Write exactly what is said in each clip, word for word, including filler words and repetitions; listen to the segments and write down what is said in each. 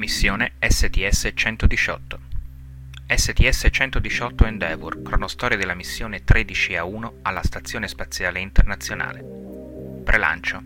Missione S T S centodiciotto. S T S centodiciotto Endeavour, cronostoria della missione tredici A uno alla Stazione Spaziale Internazionale. Prelancio.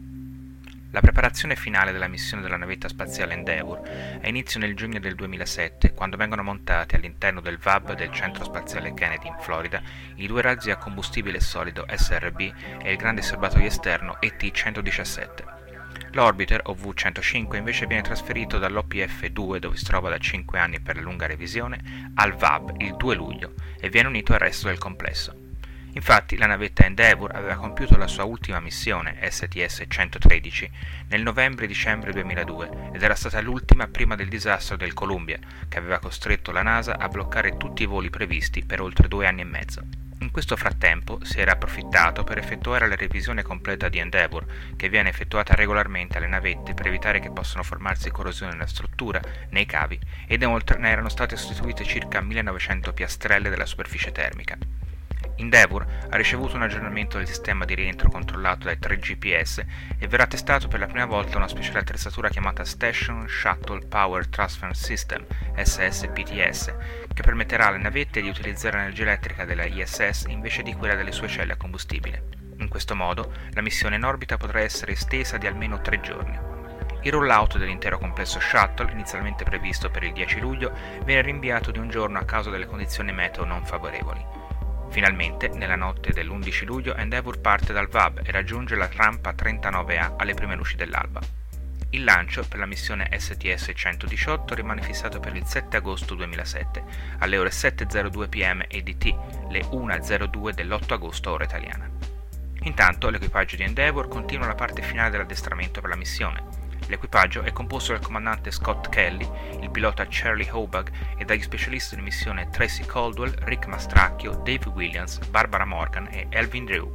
La preparazione finale della missione della navetta spaziale Endeavour ha inizio nel giugno del duemilasette, quando vengono montati all'interno del V A B del Centro Spaziale Kennedy in Florida i due razzi a combustibile solido S R B e il grande serbatoio esterno E T centodiciassette. L'orbiter, o V centocinque, invece viene trasferito dall'O P F due, dove si trova da cinque anni per la lunga revisione, al V A B il due luglio e viene unito al resto del complesso. Infatti, la navetta Endeavour aveva compiuto la sua ultima missione, S T S centotredici, nel novembre-dicembre duemiladue ed era stata l'ultima prima del disastro del Columbia, che aveva costretto la NASA a bloccare tutti i voli previsti per oltre due anni e mezzo. In questo frattempo si era approfittato per effettuare la revisione completa di Endeavour, che viene effettuata regolarmente alle navette per evitare che possano formarsi corrosioni nella struttura, nei cavi, ed inoltre ne erano state sostituite circa millenovecento piastrelle della superficie termica. Endeavour ha ricevuto un aggiornamento del sistema di rientro controllato dai tre G P S e verrà testato per la prima volta una speciale attrezzatura chiamata Station Shuttle Power Transfer System, S S P T S, che permetterà alle navette di utilizzare l'energia elettrica della I S S invece di quella delle sue celle a combustibile. In questo modo, la missione in orbita potrà essere estesa di almeno tre giorni. Il rollout dell'intero complesso Shuttle, inizialmente previsto per il dieci luglio, viene rinviato di un giorno a causa delle condizioni meteo non favorevoli. Finalmente, nella notte dell'undici luglio, Endeavour parte dal V A B e raggiunge la rampa trentanove A alle prime luci dell'alba. Il lancio per la missione S T S centodiciotto rimane fissato per il sette agosto duemilasette, alle ore sette e zero due p m E D T, le una e zero due dell'otto agosto ora italiana. Intanto, l'equipaggio di Endeavour continua la parte finale dell'addestramento per la missione. L'equipaggio è composto dal comandante Scott Kelly, il pilota Charlie Hobag e dagli specialisti di missione Tracy Caldwell, Rick Mastracchio, Dave Williams, Barbara Morgan e Elvin Drew.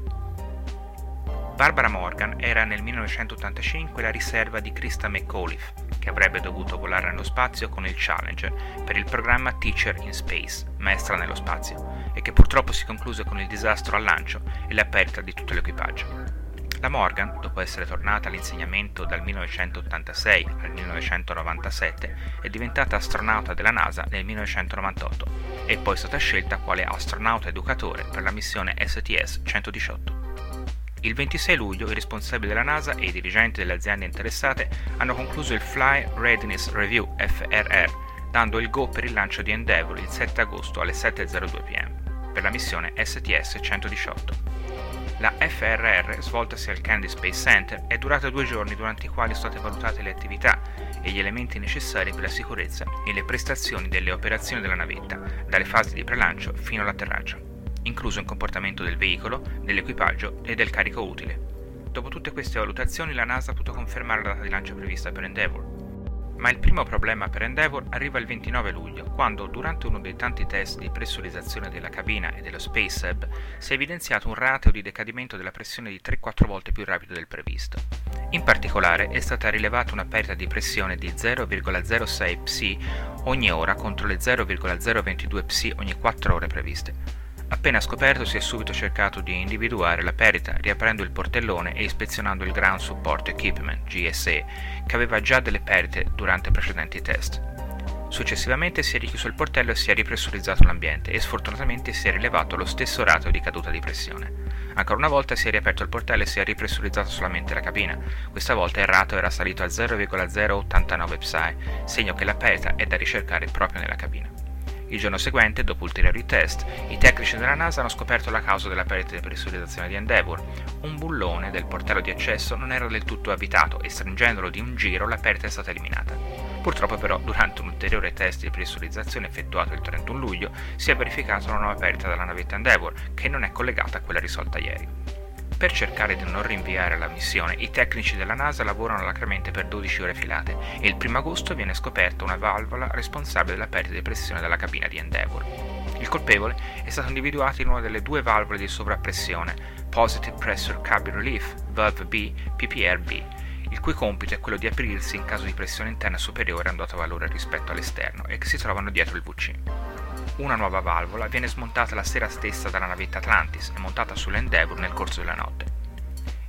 Barbara Morgan era nel millenovecentottantacinque la riserva di Krista McAuliffe, che avrebbe dovuto volare nello spazio con il Challenger per il programma Teacher in Space, maestra nello spazio, e che purtroppo si concluse con il disastro al lancio e la perdita di tutto l'equipaggio. La Morgan, dopo essere tornata all'insegnamento dal millenovecentottantasei al millenovecentonovantasette, è diventata astronauta della NASA nel millenovecentonovantotto e poi è stata scelta quale astronauta educatore per la missione S T S centodiciotto. Il ventisei luglio i responsabili della NASA e i dirigenti delle aziende interessate hanno concluso il Flight Readiness Review F R R, dando il go per il lancio di Endeavour il sette agosto alle sette e zero due p m per la missione S T S centodiciotto. La F R R, svoltasi al Kennedy Space Center, è durata due giorni durante i quali sono state valutate le attività e gli elementi necessari per la sicurezza e le prestazioni delle operazioni della navetta, dalle fasi di prelancio fino all'atterraggio, incluso il comportamento del veicolo, dell'equipaggio e del carico utile. Dopo tutte queste valutazioni, la NASA ha potuto confermare la data di lancio prevista per Endeavour. Ma il primo problema per Endeavour arriva il ventinove luglio, quando, durante uno dei tanti test di pressurizzazione della cabina e dello Space Hub, si è evidenziato un rateo di decadimento della pressione di tre quattro volte più rapido del previsto. In particolare, è stata rilevata una perdita di pressione di zero virgola zero sei P S I ogni ora contro le zero virgola zero ventidue P S I ogni quattro ore previste. Appena scoperto, si è subito cercato di individuare la perdita riaprendo il portellone e ispezionando il Ground Support Equipment, G S E, che aveva già delle perdite durante precedenti test. Successivamente si è richiuso il portello e si è ripressurizzato l'ambiente e sfortunatamente si è rilevato lo stesso rateo di caduta di pressione. Ancora una volta si è riaperto il portello e si è ripressurizzato solamente la cabina. Questa volta il rateo era salito a zero virgola zero ottantanove P S I, segno che la perdita è da ricercare proprio nella cabina. Il giorno seguente, dopo ulteriori test, i tecnici della NASA hanno scoperto la causa della perdita di pressurizzazione di Endeavour. Un bullone del portello di accesso non era del tutto avvitato e stringendolo di un giro la perdita è stata eliminata. Purtroppo però, durante un ulteriore test di pressurizzazione effettuato il trentuno luglio, si è verificata una nuova perdita dalla navetta Endeavour, che non è collegata a quella risolta ieri. Per cercare di non rinviare la missione, i tecnici della NASA lavorano alacremente per dodici ore filate e il primo agosto viene scoperta una valvola responsabile della perdita di pressione della cabina di Endeavour. Il colpevole è stato individuato in una delle due valvole di sovrappressione, Positive Pressure Cabin Relief, Valve B, P P R B, il cui compito è quello di aprirsi in caso di pressione interna superiore a un dato valore rispetto all'esterno e che si trovano dietro il V C. Una nuova valvola viene smontata la sera stessa dalla navetta Atlantis e montata sull'Endeavour nel corso della notte.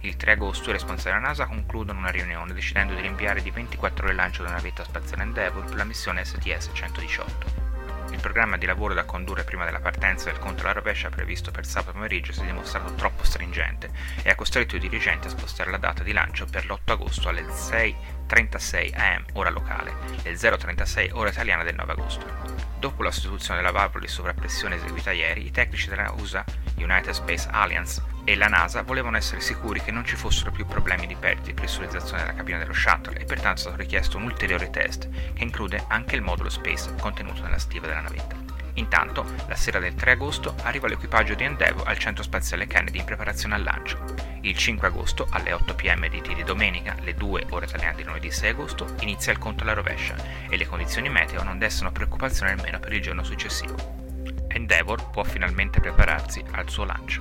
Il tre agosto i responsabili della NASA concludono una riunione decidendo di rinviare di ventiquattro ore il lancio della navetta spaziale Endeavour per la missione S T S centodiciotto. Il programma di lavoro da condurre prima della partenza del conto alla rovescia previsto per sabato pomeriggio si è dimostrato troppo stringente e ha costretto i dirigenti a spostare la data di lancio per l'otto agosto alle sei e trentasei a m ora locale e zero e trentasei ora italiana del nove agosto. Dopo la sostituzione della valvola di sovrappressione eseguita ieri, i tecnici della U S A, United Space Alliance e la NASA volevano essere sicuri che non ci fossero più problemi di perdita di pressurizzazione della cabina dello shuttle e pertanto è stato richiesto un ulteriore test che include anche il modulo Space contenuto nella stiva della navetta. Intanto, la sera del tre agosto arriva l'equipaggio di Endeavour al centro spaziale Kennedy in preparazione al lancio. Il cinque agosto, alle otto p m D T di domenica, le due ore italiane di lunedì sei agosto, inizia il conto alla rovescia e le condizioni meteo non destano preoccupazione almeno per il giorno successivo. Endeavour può finalmente prepararsi al suo lancio.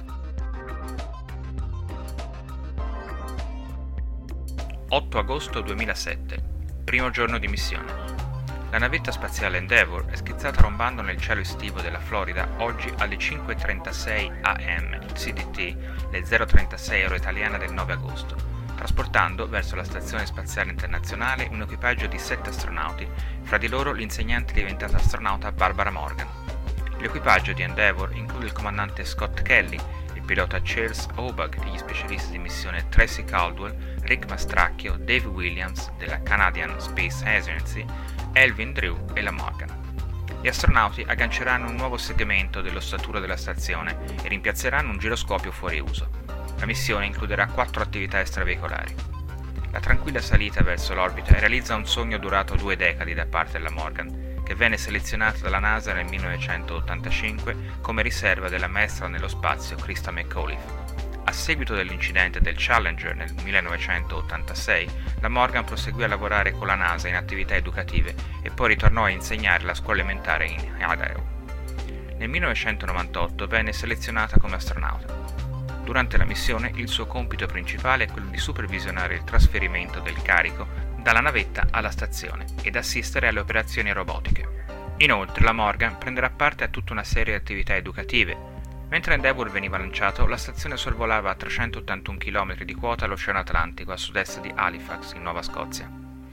otto agosto duemilasette, primo giorno di missione. La navetta spaziale Endeavour è schizzata rombando nel cielo estivo della Florida oggi alle cinque e trentasei a m C D T, le zero e trentasei ora italiana del nove agosto, trasportando verso la Stazione Spaziale Internazionale un equipaggio di sette astronauti, fra di loro l'insegnante diventata astronauta Barbara Morgan. L'equipaggio di Endeavour include il comandante Scott Kelly, il pilota Charles Hobag e gli specialisti di missione Tracy Caldwell, Rick Mastracchio, Dave Williams della Canadian Space Agency, Elvin Drew e la Morgan. Gli astronauti agganceranno un nuovo segmento dell'ossatura della stazione e rimpiazzeranno un giroscopio fuori uso. La missione includerà quattro attività extraveicolari. La tranquilla salita verso l'orbita realizza un sogno durato due decadi da parte della Morgan, che venne selezionata dalla NASA nel millenovecentottantacinque come riserva della maestra nello spazio Christa McAuliffe. A seguito dell'incidente del Challenger nel millenovecentottantasei, la Morgan proseguì a lavorare con la NASA in attività educative e poi ritornò a insegnare alla scuola elementare in Idaho. Nel millenovecentonovantotto venne selezionata come astronauta. Durante la missione il suo compito principale è quello di supervisionare il trasferimento del carico dalla navetta alla stazione ed assistere alle operazioni robotiche. Inoltre la Morgan prenderà parte a tutta una serie di attività educative. Mentre Endeavour veniva lanciato, la stazione sorvolava a trecentottantuno chilometri di quota l'Oceano Atlantico a sud-est di Halifax, in Nuova Scozia.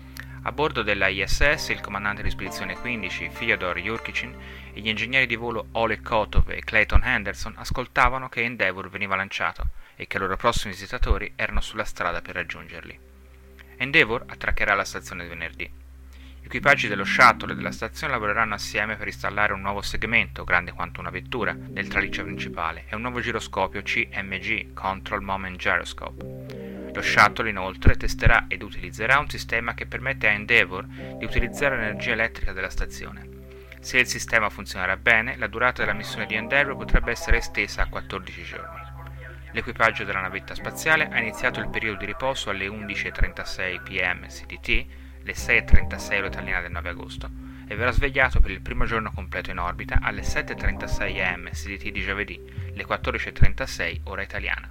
A bordo della I S S, il comandante di spedizione quindici, Fyodor Yurkichin, e gli ingegneri di volo Oleg Kotov e Clayton Henderson ascoltavano che Endeavour veniva lanciato e che i loro prossimi visitatori erano sulla strada per raggiungerli. Endeavour attraccherà alla stazione venerdì. Gli equipaggi dello shuttle e della stazione lavoreranno assieme per installare un nuovo segmento, grande quanto una vettura, nel traliccio principale e un nuovo giroscopio C M G, Control Moment Gyroscope. Lo shuttle inoltre testerà ed utilizzerà un sistema che permette a Endeavour di utilizzare l'energia elettrica della stazione. Se il sistema funzionerà bene, la durata della missione di Endeavour potrebbe essere estesa a quattordici giorni. L'equipaggio della navetta spaziale ha iniziato il periodo di riposo alle undici e trentasei p m C D T, le sei e trentasei ora italiana del nove agosto, e verrà svegliato per il primo giorno completo in orbita alle sette e trentasei a m C D T di giovedì, le quattordici e trentasei ora italiana.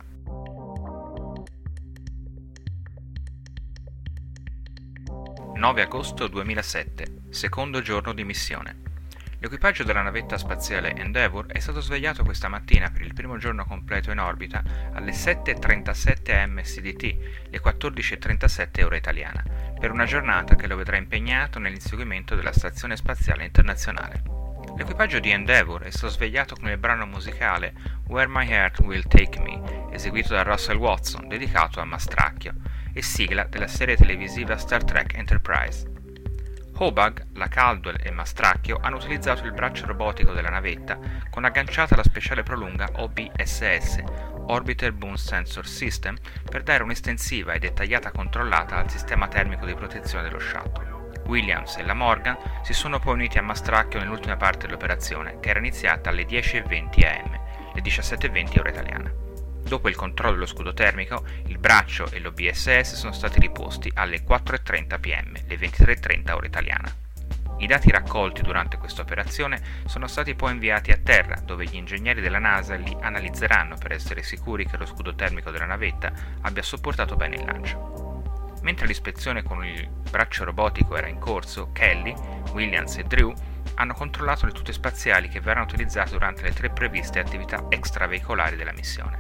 nove agosto duemilasette, secondo giorno di missione. L'equipaggio della navetta spaziale Endeavour è stato svegliato questa mattina per il primo giorno completo in orbita alle sette e trentasette a m C D T, le quattordici e trentasette ora italiana, per una giornata che lo vedrà impegnato nell'inseguimento della Stazione Spaziale Internazionale. L'equipaggio di Endeavour è stato svegliato con il brano musicale Where My Heart Will Take Me, eseguito da Russell Watson, dedicato a Mastracchio, e sigla della serie televisiva Star Trek Enterprise. Hobag, la Caldwell e Mastracchio hanno utilizzato il braccio robotico della navetta con agganciata la speciale prolunga O B S S, Orbiter Boom Sensor System, per dare un'estensiva e dettagliata controllata al sistema termico di protezione dello shuttle. Williams e la Morgan si sono poi uniti a Mastracchio nell'ultima parte dell'operazione, che era iniziata alle dieci e venti a m, le diciassette e venti ora italiana. Dopo il controllo dello scudo termico, il braccio e l'O B S S sono stati riposti alle quattro e trenta p m, le ventitré e trenta ora italiana. I dati raccolti durante questa operazione sono stati poi inviati a terra, dove gli ingegneri della NASA li analizzeranno per essere sicuri che lo scudo termico della navetta abbia sopportato bene il lancio. Mentre l'ispezione con il braccio robotico era in corso, Kelly, Williams e Drew hanno controllato le tute spaziali che verranno utilizzate durante le tre previste attività extraveicolari della missione.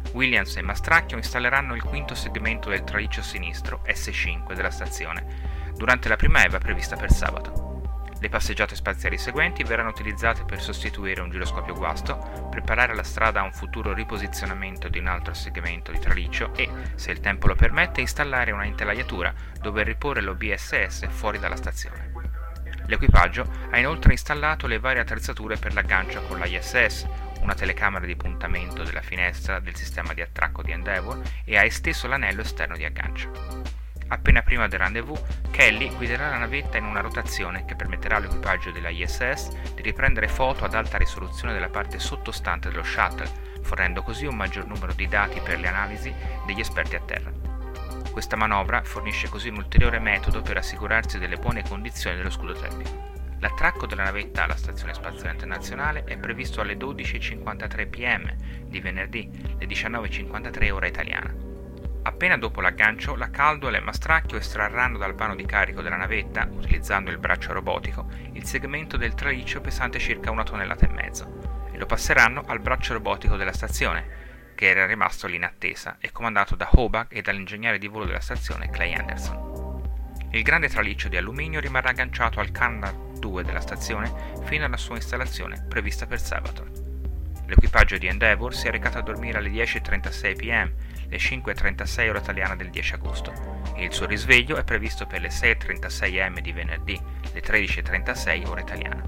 Williams e Mastracchio installeranno il quinto segmento del traliccio sinistro S cinque della stazione durante la prima EVA prevista per sabato. Le passeggiate spaziali seguenti verranno utilizzate per sostituire un giroscopio guasto, preparare la strada a un futuro riposizionamento di un altro segmento di traliccio e, se il tempo lo permette, installare una intelaiatura dove riporre l'O B S S fuori dalla stazione. L'equipaggio ha inoltre installato le varie attrezzature per l'aggancio con l'I S S, una telecamera di puntamento della finestra del sistema di attracco di Endeavour e ha esteso l'anello esterno di aggancio. Appena prima del rendezvous, Kelly guiderà la navetta in una rotazione che permetterà all'equipaggio della I S S di riprendere foto ad alta risoluzione della parte sottostante dello shuttle, fornendo così un maggior numero di dati per le analisi degli esperti a terra. Questa manovra fornisce così un ulteriore metodo per assicurarsi delle buone condizioni dello scudo termico. L'attracco della navetta alla Stazione Spaziale Internazionale è previsto alle dodici e cinquantatré p m di venerdì, le diciannove e cinquantatré ora italiana. Appena dopo l'aggancio, la Caldwell e Mastracchio estrarranno dal vano di carico della navetta, utilizzando il braccio robotico, il segmento del traliccio pesante circa una tonnellata e mezzo, e lo passeranno al braccio robotico della stazione, che era rimasto lì in attesa e comandato da Hobart e dall'ingegnere di volo della stazione Clay Anderson. Il grande traliccio di alluminio rimarrà agganciato al Canard due della stazione fino alla sua installazione prevista per sabato. L'equipaggio di Endeavour si è recato a dormire alle dieci e trentasei p m, le cinque e trentasei ora italiana del dieci agosto, e il suo risveglio è previsto per le sei e trentasei a m di venerdì, le tredici e trentasei ora italiana.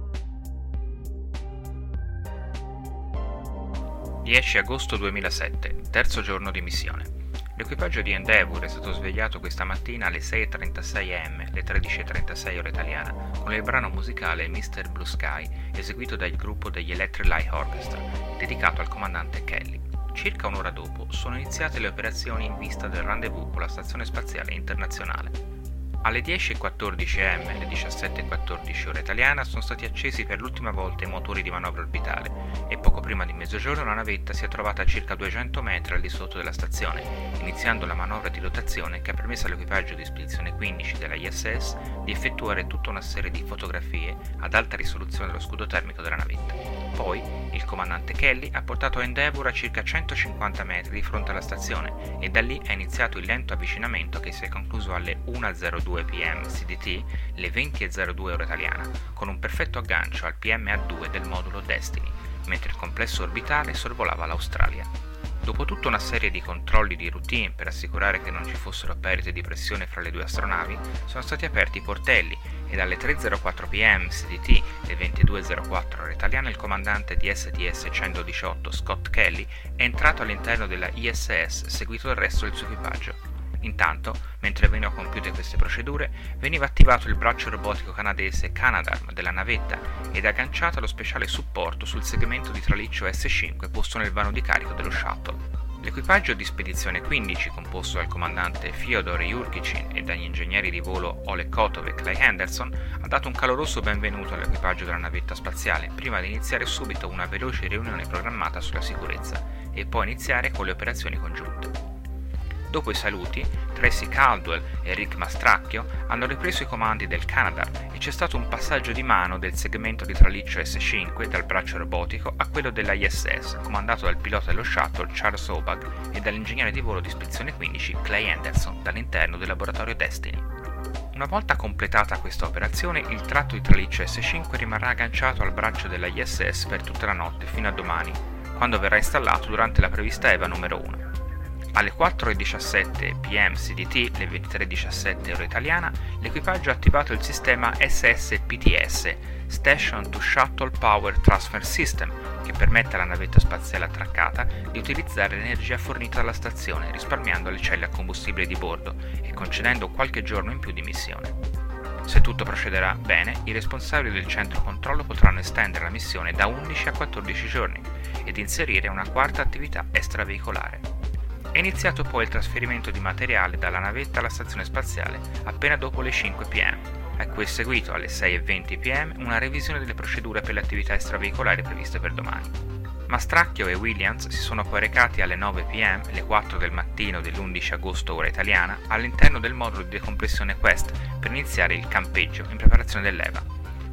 dieci agosto duemilasette, terzo giorno di missione. L'equipaggio di Endeavour è stato svegliato questa mattina alle sei e trentasei a m, le tredici e trentasei ora italiana, con il brano musicale mister Blue Sky, eseguito dal gruppo degli Electric Light Orchestra, dedicato al comandante Kelly. Circa un'ora dopo sono iniziate le operazioni in vista del rendezvous con la Stazione Spaziale Internazionale. Alle dieci e quattordici a m, le diciassette e quattordici ora italiana, sono stati accesi per l'ultima volta i motori di manovra orbitale e poco prima di mezzogiorno la navetta si è trovata a circa duecento metri al di sotto della stazione, iniziando la manovra di rotazione che ha permesso all'equipaggio di spedizione quindici della I S S di effettuare tutta una serie di fotografie ad alta risoluzione dello scudo termico della navetta. Poi, il comandante Kelly ha portato Endeavour a circa centocinquanta metri di fronte alla stazione e da lì è iniziato il lento avvicinamento che si è concluso alle una e zero due p m C D T, le venti e zero due ora italiana, con un perfetto aggancio al P M A due del modulo Destiny, mentre il complesso orbitale sorvolava l'Australia. Dopo tutta una serie di controlli di routine per assicurare che non ci fossero perdite di pressione fra le due astronavi, sono stati aperti i portelli e alle tre e zero quattro p m C D T, le ventidue e zero quattro ora italiana, il comandante di S T S centodiciotto Scott Kelly è entrato all'interno della I S S seguito dal resto del suo equipaggio. Intanto, mentre venivano compiute queste procedure, veniva attivato il braccio robotico canadese Canadarm della navetta ed agganciato lo speciale supporto sul segmento di traliccio S cinque posto nel vano di carico dello shuttle. L'equipaggio di spedizione quindici, composto dal comandante Fyodor Yurkichin e dagli ingegneri di volo Oleg Kotov e Clay Henderson, ha dato un caloroso benvenuto all'equipaggio della navetta spaziale, prima di iniziare subito una veloce riunione programmata sulla sicurezza e poi iniziare con le operazioni congiunte. Dopo i saluti, Tracy Caldwell e Rick Mastracchio hanno ripreso i comandi del Canadarm e c'è stato un passaggio di mano del segmento di traliccio S cinque dal braccio robotico a quello della I S S, comandato dal pilota dello shuttle Charles Hobart e dall'ingegnere di volo di spedizione quindici Clay Anderson dall'interno del laboratorio Destiny. Una volta completata questa operazione, il tratto di traliccio S cinque rimarrà agganciato al braccio della I S S per tutta la notte fino a domani, quando verrà installato durante la prevista EVA numero uno. Alle quattro e diciassette p m C D T, le ventitré e diciassette ora italiana, l'equipaggio ha attivato il sistema S S P T S, Station to Shuttle Power Transfer System, che permette alla navetta spaziale attraccata di utilizzare l'energia fornita dalla stazione, risparmiando le celle a combustibile di bordo e concedendo qualche giorno in più di missione. Se tutto procederà bene, i responsabili del centro controllo potranno estendere la missione da undici a quattordici giorni ed inserire una quarta attività extraveicolare. È iniziato poi il trasferimento di materiale dalla navetta alla stazione spaziale appena dopo le cinque p m, a cui è seguito alle sei e venti p m una revisione delle procedure per le attività extraveicolari previste per domani. Mastracchio e Williams si sono poi recati alle nove p m, le quattro del mattino dell'undici agosto ora italiana, all'interno del modulo di decompressione Quest per iniziare il campeggio in preparazione dell'EVA.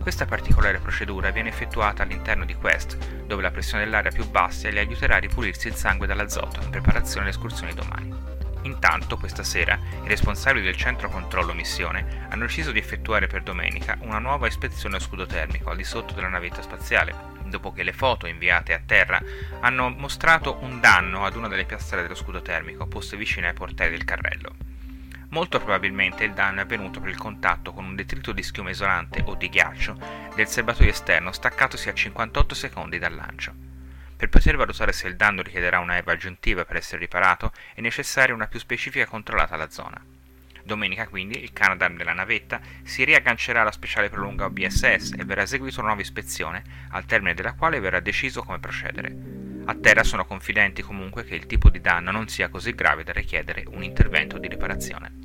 Questa particolare procedura viene effettuata all'interno di Quest, dove la pressione dell'aria più bassa gli aiuterà a ripulirsi il sangue dall'azoto in preparazione alle escursioni domani. Intanto, questa sera, i responsabili del centro controllo missione hanno deciso di effettuare per domenica una nuova ispezione a scudo termico al di sotto della navetta spaziale, dopo che le foto inviate a terra hanno mostrato un danno ad una delle piastrelle dello scudo termico poste vicine ai portelli del carrello. Molto probabilmente il danno è avvenuto per il contatto con un detrito di schiuma isolante o di ghiaccio del serbatoio esterno staccatosi a cinquantotto secondi dal lancio. Per poter valutare se il danno richiederà una E V A aggiuntiva per essere riparato è necessaria una più specifica controllata alla zona. Domenica quindi il Canadarm della navetta si riaggancerà alla speciale prolunga O B S S e verrà eseguita una nuova ispezione, al termine della quale verrà deciso come procedere. A terra sono confidenti comunque che il tipo di danno non sia così grave da richiedere un intervento di riparazione.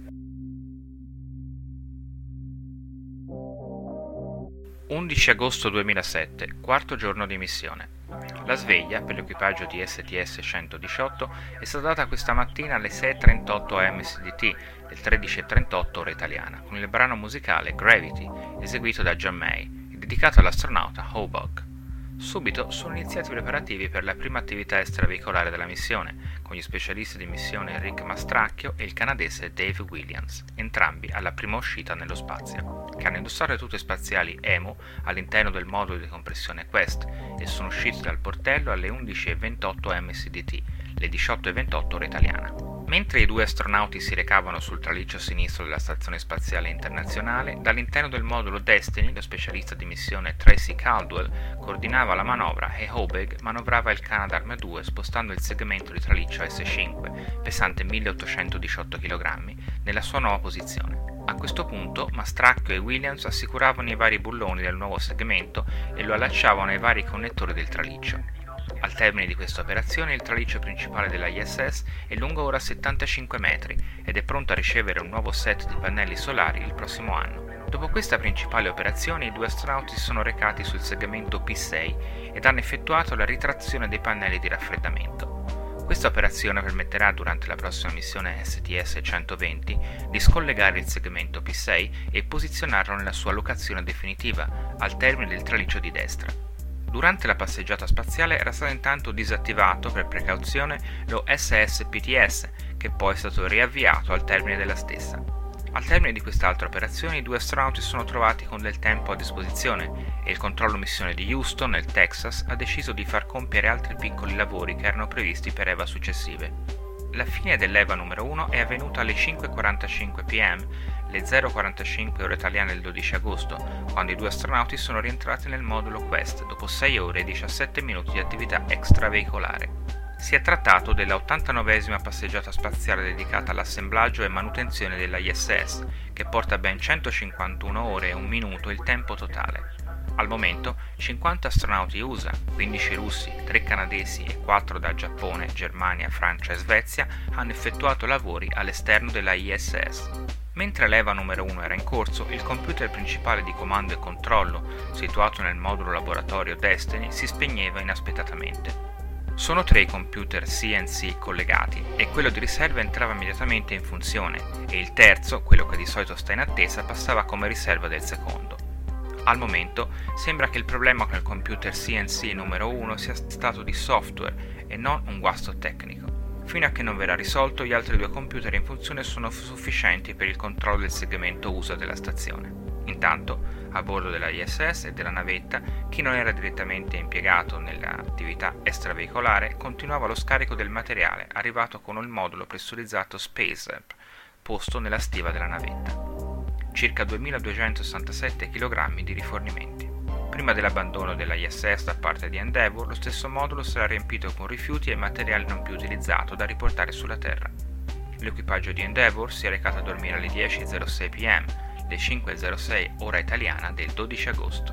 undici agosto duemilasette, quarto giorno di missione. La sveglia per l'equipaggio di S T S centodiciotto è stata data questa mattina alle sei e trentotto A M S D T del tredici e trentotto ora italiana, con il brano musicale Gravity, eseguito da John May e dedicato all'astronauta Hobog. Subito sono iniziati i preparativi per la prima attività extraveicolare della missione, con gli specialisti di missione Rick Mastracchio e il canadese Dave Williams, entrambi alla prima uscita nello spazio, che hanno indossato le tute spaziali E M U all'interno del modulo di decompressione Quest e sono usciti dal portello alle undici e ventotto A M S D T, le diciotto e ventotto ora italiana. Mentre i due astronauti si recavano sul traliccio sinistro della Stazione Spaziale Internazionale, dall'interno del modulo Destiny, lo specialista di missione Tracy Caldwell coordinava la manovra e Hobeg manovrava il Canadarm due spostando il segmento di traliccio S cinque, pesante milleottocentodiciotto chilogrammi, nella sua nuova posizione. A questo punto Mastracchio e Williams assicuravano i vari bulloni del nuovo segmento e lo allacciavano ai vari connettori del traliccio. Al termine di questa operazione il traliccio principale della I S S è lungo ora settantacinque metri ed è pronto a ricevere un nuovo set di pannelli solari il prossimo anno. Dopo questa principale operazione i due astronauti si sono recati sul segmento P sei ed hanno effettuato la ritrazione dei pannelli di raffreddamento. Questa operazione permetterà durante la prossima missione S T S centoventi di scollegare il segmento P sei e posizionarlo nella sua locazione definitiva, al termine del traliccio di destra. Durante la passeggiata spaziale era stato intanto disattivato per precauzione lo S S P T S, che poi è stato riavviato al termine della stessa. Al termine di quest'altra operazione i due astronauti si sono trovati con del tempo a disposizione e il controllo missione di Houston, nel Texas, ha deciso di far compiere altri piccoli lavori che erano previsti per E V A successive. La fine dell'E V A numero uno è avvenuta alle cinque e quarantacinque p m, le zero e quarantacinque ore italiane del dodici agosto, quando i due astronauti sono rientrati nel modulo Quest dopo sei ore e diciassette minuti di attività extraveicolare. Si è trattato della ottantanovesima passeggiata spaziale dedicata all'assemblaggio e manutenzione della I S S, che porta ben centocinquantuno ore e un minuto il tempo totale. Al momento cinquanta astronauti U S A, quindici russi, tre canadesi e quattro da Giappone, Germania, Francia e Svezia hanno effettuato lavori all'esterno della I S S. Mentre l'E V A numero uno era in corso, il computer principale di comando e controllo, situato nel modulo laboratorio Destiny, si spegneva inaspettatamente. Sono tre i computer C N C collegati e quello di riserva entrava immediatamente in funzione e il terzo, quello che di solito sta in attesa, passava come riserva del secondo. Al momento sembra che il problema con il computer C N C numero uno sia stato di software e non un guasto tecnico. Fino a che non verrà risolto, gli altri due computer in funzione sono sufficienti per il controllo del segmento U S A della stazione. Intanto, a bordo della I S S e della navetta, chi non era direttamente impiegato nell'attività extraveicolare continuava lo scarico del materiale arrivato con il modulo pressurizzato SpaceUp, posto nella stiva della navetta. Circa duemiladuecentosessantasette chilogrammi di rifornimenti. Prima dell'abbandono della I S S da parte di Endeavour, lo stesso modulo sarà riempito con rifiuti e materiale non più utilizzato da riportare sulla Terra. L'equipaggio di Endeavour si è recato a dormire alle dieci e zero sei p m, le cinque e zero sei ora italiana del dodici agosto.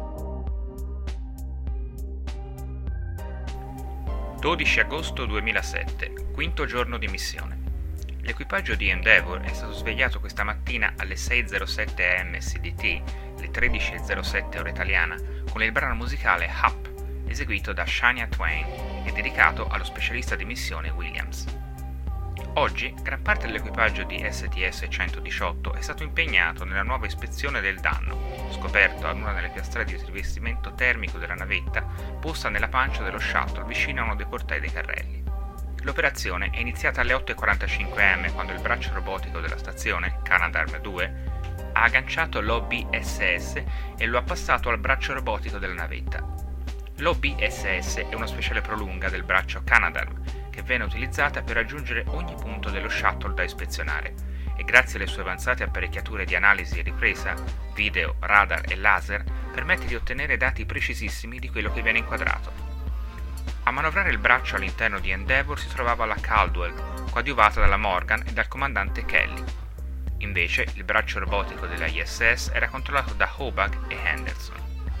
dodici agosto duemilasette, quinto giorno di missione. L'equipaggio di Endeavour è stato svegliato questa mattina alle sei e zero sette A M S D T, le tredici e zero sette ora italiana, con il brano musicale Up, eseguito da Shania Twain e dedicato allo specialista di missione Williams. Oggi, gran parte dell'equipaggio di S T S centodiciotto è stato impegnato nella nuova ispezione del danno, scoperto ad una delle piastrelle di rivestimento termico della navetta posta nella pancia dello shuttle vicino a uno dei portai dei carrelli. L'operazione è iniziata alle otto e quarantacinque a emme quando il braccio robotico della stazione, Canadarm due, ha agganciato l'O B S S e lo ha passato al braccio robotico della navetta. L'O B S S è una speciale prolunga del braccio Canadarm che viene utilizzata per raggiungere ogni punto dello shuttle da ispezionare e grazie alle sue avanzate apparecchiature di analisi e ripresa, video, radar e laser, permette di ottenere dati precisissimi di quello che viene inquadrato. A manovrare il braccio all'interno di Endeavour si trovava la Caldwell, coadiuvata dalla Morgan e dal comandante Kelly. Invece, il braccio robotico della I S S era controllato da Hobag e Henderson.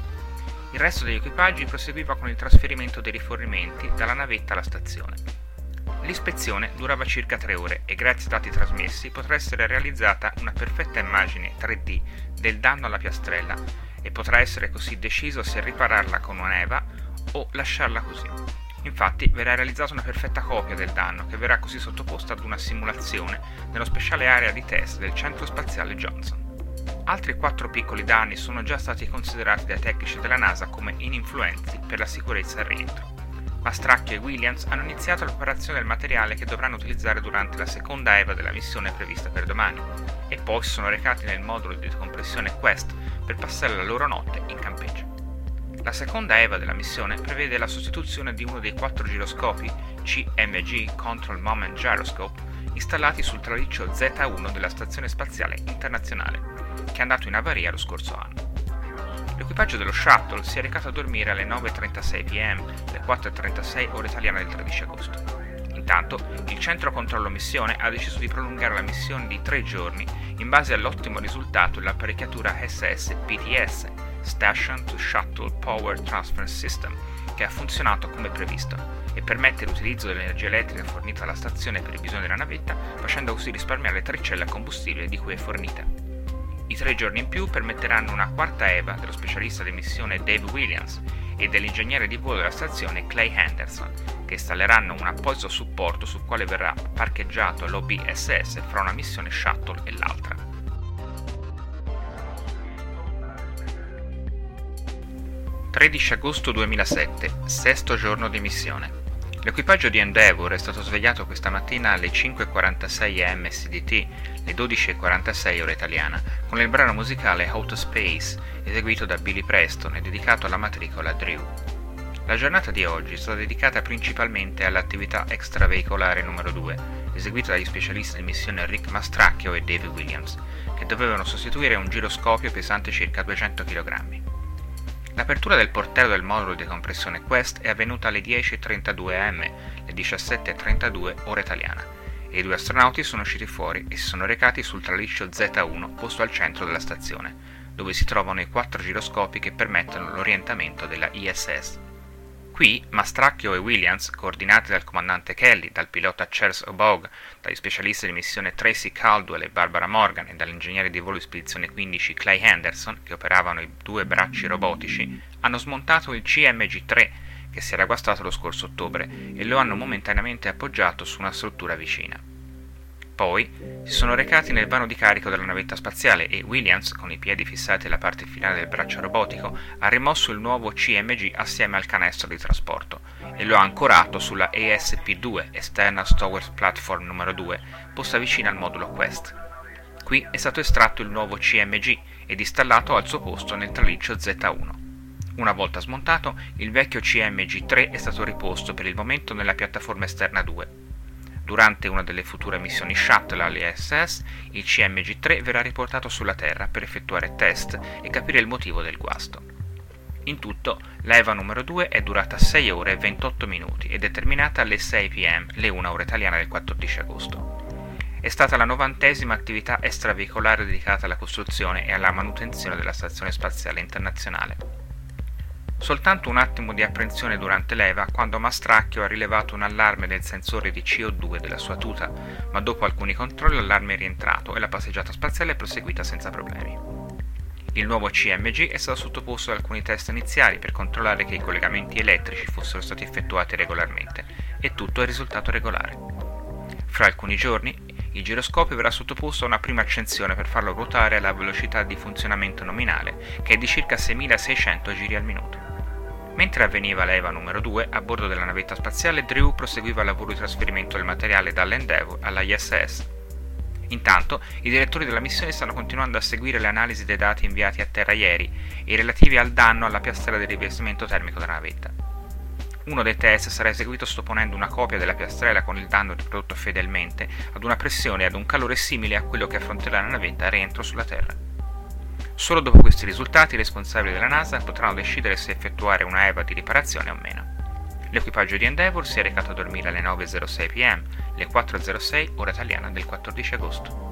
Il resto degli equipaggi proseguiva con il trasferimento dei rifornimenti dalla navetta alla stazione. L'ispezione durava circa tre ore e grazie ai dati trasmessi potrà essere realizzata una perfetta immagine tre D del danno alla piastrella e potrà essere così deciso se ripararla con un'EVA o lasciarla così. Infatti verrà realizzata una perfetta copia del danno che verrà così sottoposta ad una simulazione nello speciale area di test del centro spaziale Johnson. Altri quattro piccoli danni sono già stati considerati dai tecnici della NASA come ininfluenti per la sicurezza al rientro. Mastracchio e Williams hanno iniziato l'operazione del materiale che dovranno utilizzare durante la seconda EVA della missione prevista per domani e poi si sono recati nel modulo di decompressione Quest per passare la loro notte in campeggio. La seconda EVA della missione prevede la sostituzione di uno dei quattro giroscopi C M G Control Moment Gyroscope installati sul traliccio Z uno della Stazione Spaziale Internazionale, che è andato in avaria lo scorso anno. L'equipaggio dello shuttle si è recato a dormire alle nove e trentasei p m, alle quattro e trentasei ora italiana del tredici agosto. Intanto, il centro controllo missione ha deciso di prolungare la missione di tre giorni in base all'ottimo risultato dell'apparecchiatura S S P T S, Station to Shuttle Power Transfer System, che ha funzionato come previsto e permette l'utilizzo dell'energia elettrica fornita alla stazione per i bisogni della navetta, facendo così risparmiare le tre celle a combustibile di cui è fornita. I tre giorni in più permetteranno una quarta EVA dello specialista di missione Dave Williams e dell'ingegnere di volo della stazione Clay Henderson, che installeranno un apposito supporto sul quale verrà parcheggiato l'O B S S fra una missione shuttle e l'altra. tredici agosto duemilasette, sesto giorno di missione. L'equipaggio di Endeavour è stato svegliato questa mattina alle cinque e quarantasei a emme S D T, le dodici e quarantasei ora italiana, con il brano musicale Outer Space, eseguito da Billy Preston e dedicato alla matricola Drew. La giornata di oggi è stata dedicata principalmente all'attività extraveicolare numero due, eseguita dagli specialisti di missione Rick Mastracchio e Dave Williams, che dovevano sostituire un giroscopio pesante circa duecento chilogrammi. L'apertura del portello del modulo di decompressione Quest è avvenuta alle dieci e trentadue a emme, le diciassette e trentadue ora italiana, e i due astronauti sono usciti fuori e si sono recati sul traliccio Z uno posto al centro della stazione, dove si trovano i quattro giroscopi che permettono l'orientamento della I S S. Qui Mastracchio e Williams, coordinati dal comandante Kelly, dal pilota Charles Obog, dagli specialisti di missione Tracy Caldwell e Barbara Morgan e dall'ingegnere di volo di spedizione quindici Clay Henderson, che operavano i due bracci robotici, hanno smontato il C M G tre, che si era guastato lo scorso ottobre, e lo hanno momentaneamente appoggiato su una struttura vicina. Poi si sono recati nel vano di carico della navetta spaziale e Williams, con i piedi fissati alla parte finale del braccio robotico, ha rimosso il nuovo C M G assieme al canestro di trasporto e lo ha ancorato sulla E S P due, External Storage Platform numero due, posta vicina al modulo Quest. Qui è stato estratto il nuovo C M G ed installato al suo posto nel traliccio Z uno. Una volta smontato, il vecchio C M G tre è stato riposto per il momento nella piattaforma esterna due. Durante una delle future missioni shuttle all'I S S, il C M G tre verrà riportato sulla Terra per effettuare test e capire il motivo del guasto. In tutto, l'EVA numero due è durata sei ore e ventotto minuti ed è terminata alle sei p m, le una ora italiana del quattordici agosto. È stata la novantesima attività extraveicolare dedicata alla costruzione e alla manutenzione della Stazione Spaziale Internazionale. Soltanto un attimo di apprensione durante l'EVA quando Mastracchio ha rilevato un allarme del sensore di C O due della sua tuta, ma dopo alcuni controlli l'allarme è rientrato e la passeggiata spaziale è proseguita senza problemi. Il nuovo C M G è stato sottoposto ad alcuni test iniziali per controllare che i collegamenti elettrici fossero stati effettuati regolarmente e tutto è risultato regolare. Fra alcuni giorni il giroscopio verrà sottoposto a una prima accensione per farlo ruotare alla velocità di funzionamento nominale, che è di circa seimilaseicento giri al minuto. Mentre avveniva la EVA numero due, a bordo della navetta spaziale, Drew proseguiva il lavoro di trasferimento del materiale dall'Endeavour alla I S S. Intanto, i direttori della missione stanno continuando a seguire le analisi dei dati inviati a terra ieri e relativi al danno alla piastrella del rivestimento termico della navetta. Uno dei test sarà eseguito sottoponendo una copia della piastrella con il danno riprodotto fedelmente ad una pressione e ad un calore simile a quello che affronterà la navetta a rientro sulla Terra. Solo dopo questi risultati i responsabili della NASA potranno decidere se effettuare una EVA di riparazione o meno. L'equipaggio di Endeavour si è recato a dormire alle nove e zero sei p m, le quattro e zero sei ora italiana del quattordici agosto.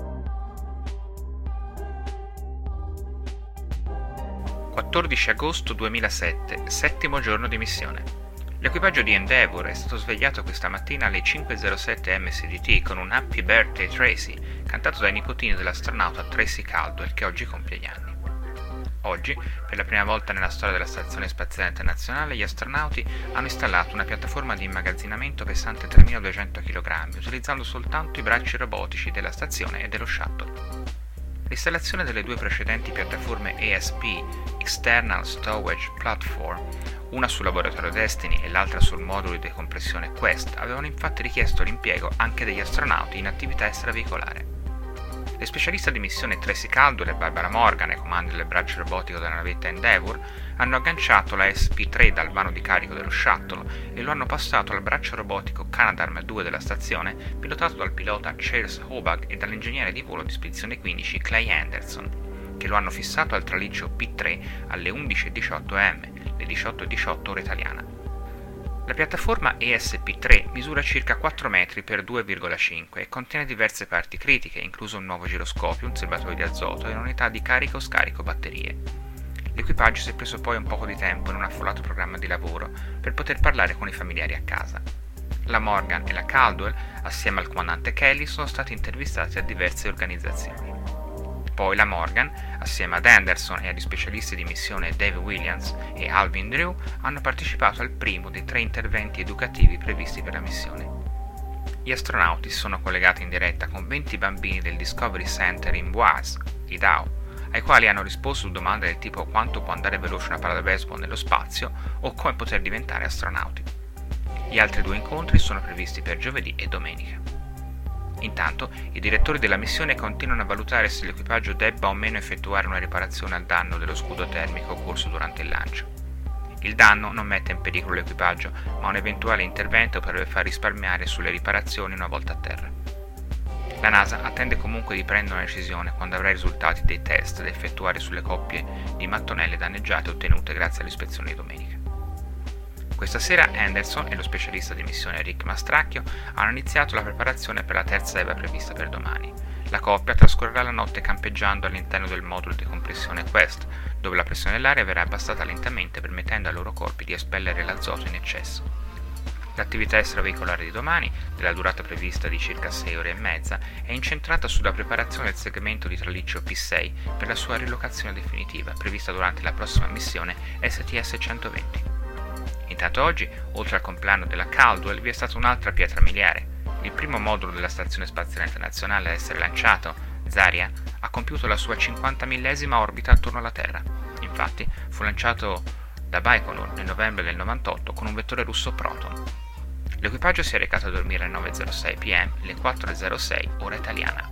quattordici agosto duemilasette, settimo giorno di missione. L'equipaggio di Endeavour è stato svegliato questa mattina alle cinque e zero sette M S D T con un Happy Birthday Tracy, cantato dai nipotini dell'astronauta Tracy Caldwell, che oggi compie gli anni. Oggi, per la prima volta nella storia della Stazione Spaziale Internazionale, gli astronauti hanno installato una piattaforma di immagazzinamento pesante tremiladuecento chilogrammi, utilizzando soltanto i bracci robotici della stazione e dello shuttle. L'installazione delle due precedenti piattaforme E S P, External Stowage Platform, una sul laboratorio Destiny e l'altra sul modulo di decompressione Quest, avevano infatti richiesto l'impiego anche degli astronauti in attività extraveicolare. Le specialiste di missione Tracy Caldwell e Barbara Morgan, ai comandi del braccio robotico della navetta Endeavour, hanno agganciato la S P tre dal vano di carico dello shuttle e lo hanno passato al braccio robotico Canadarm due della stazione, pilotato dal pilota Charles Hobag e dall'ingegnere di volo di Spedizione quindici Clay Anderson, che lo hanno fissato al traliccio P tre alle undici e diciotto a m, le diciotto e diciotto ora italiana. La piattaforma E S P tre misura circa quattro metri per due virgola cinque e contiene diverse parti critiche, incluso un nuovo giroscopio, un serbatoio di azoto e un'unità di carico scarico batterie. L'equipaggio si è preso poi un poco di tempo in un affollato programma di lavoro per poter parlare con i familiari a casa. La Morgan e la Caldwell, assieme al comandante Kelly, sono stati intervistati a diverse organizzazioni. Poi la Morgan, assieme ad Anderson e agli specialisti di missione Dave Williams e Alvin Drew, hanno partecipato al primo dei tre interventi educativi previsti per la missione. Gli astronauti si sono collegati in diretta con venti bambini del Discovery Center in Boise, Idaho, ai quali hanno risposto domande del tipo quanto può andare veloce una palla da baseball nello spazio o come poter diventare astronauti. Gli altri due incontri sono previsti per giovedì e domenica. Intanto, i direttori della missione continuano a valutare se l'equipaggio debba o meno effettuare una riparazione al danno dello scudo termico occorso durante il lancio. Il danno non mette in pericolo l'equipaggio, ma un eventuale intervento potrebbe far risparmiare sulle riparazioni una volta a terra. La NASA attende comunque di prendere una decisione quando avrà i risultati dei test da effettuare sulle coppie di mattonelle danneggiate ottenute grazie all'ispezione di domenica. Questa sera Anderson e lo specialista di missione Rick Mastracchio hanno iniziato la preparazione per la terza EVA prevista per domani. La coppia trascorrerà la notte campeggiando all'interno del modulo di decompressione Quest, dove la pressione dell'aria verrà abbassata lentamente permettendo ai loro corpi di espellere l'azoto in eccesso. L'attività extraveicolare di domani, della durata prevista di circa sei ore e mezza, è incentrata sulla preparazione del segmento di traliccio P sei per la sua rilocazione definitiva, prevista durante la prossima missione S T S centoventi. Intanto oggi, oltre al compleanno della Caldwell, vi è stata un'altra pietra miliare. Il primo modulo della Stazione Spaziale Internazionale ad essere lanciato, Zarya, ha compiuto la sua cinquantamillesima orbita attorno alla Terra. Infatti, fu lanciato da Baikonur nel novembre del novantotto con un vettore russo Proton. L'equipaggio si è recato a dormire alle nove e zero sei p m, le quattro e zero sei ora italiana.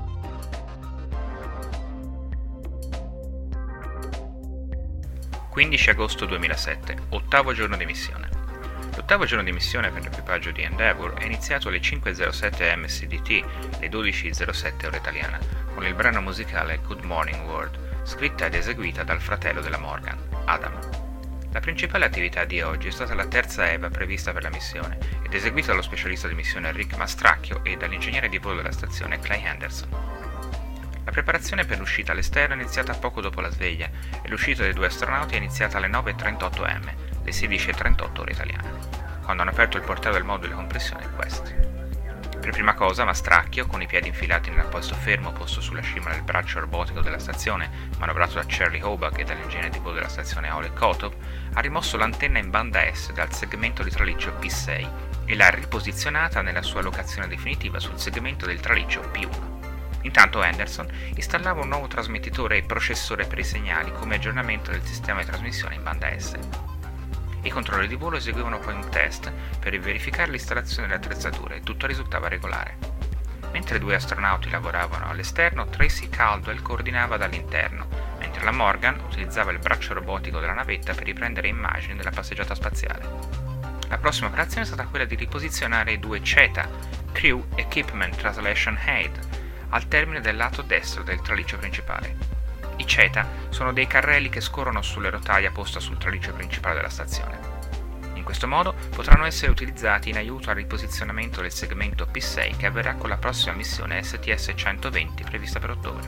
quindici agosto duemilasette, ottavo giorno di missione. L'ottavo giorno di missione per l'equipaggio di Endeavour è iniziato alle cinque e zero sette M S D T, le dodici e zero sette ora italiana, con il brano musicale Good Morning World, scritta ed eseguita dal fratello della Morgan, Adam. La principale attività di oggi è stata la terza EVA prevista per la missione ed eseguita dallo specialista di missione Rick Mastracchio e dall'ingegnere di volo della stazione Clay Anderson. La preparazione per l'uscita all'esterno è iniziata poco dopo la sveglia e l'uscita dei due astronauti è iniziata alle nove e trentotto a m, le sedici e trentotto ora italiana, quando hanno aperto il portello del modulo di compressione Quest. Per prima cosa Mastracchio, con i piedi infilati nell'apposto fermo posto sulla cima del braccio robotico della stazione, manovrato da Charlie Hoback e dall'ingegnere di volo della stazione Oleg Kotov, ha rimosso l'antenna in banda S dal segmento di traliccio P sei e l'ha riposizionata nella sua locazione definitiva sul segmento del traliccio P uno. Intanto Henderson installava un nuovo trasmettitore e processore per i segnali come aggiornamento del sistema di trasmissione in banda S. I controlli di volo eseguivano poi un test per verificare l'installazione delle attrezzature e tutto risultava regolare. Mentre due astronauti lavoravano all'esterno, Tracy Caldwell coordinava dall'interno, mentre la Morgan utilizzava il braccio robotico della navetta per riprendere immagini della passeggiata spaziale. La prossima operazione è stata quella di riposizionare i due C E T A, Crew Equipment Translation Aid, al termine del lato destro del traliccio principale. I C E T A sono dei carrelli che scorrono sulle rotaie posta sul traliccio principale della stazione. In questo modo potranno essere utilizzati in aiuto al riposizionamento del segmento P sei che avverrà con la prossima missione S T S centoventi prevista per ottobre.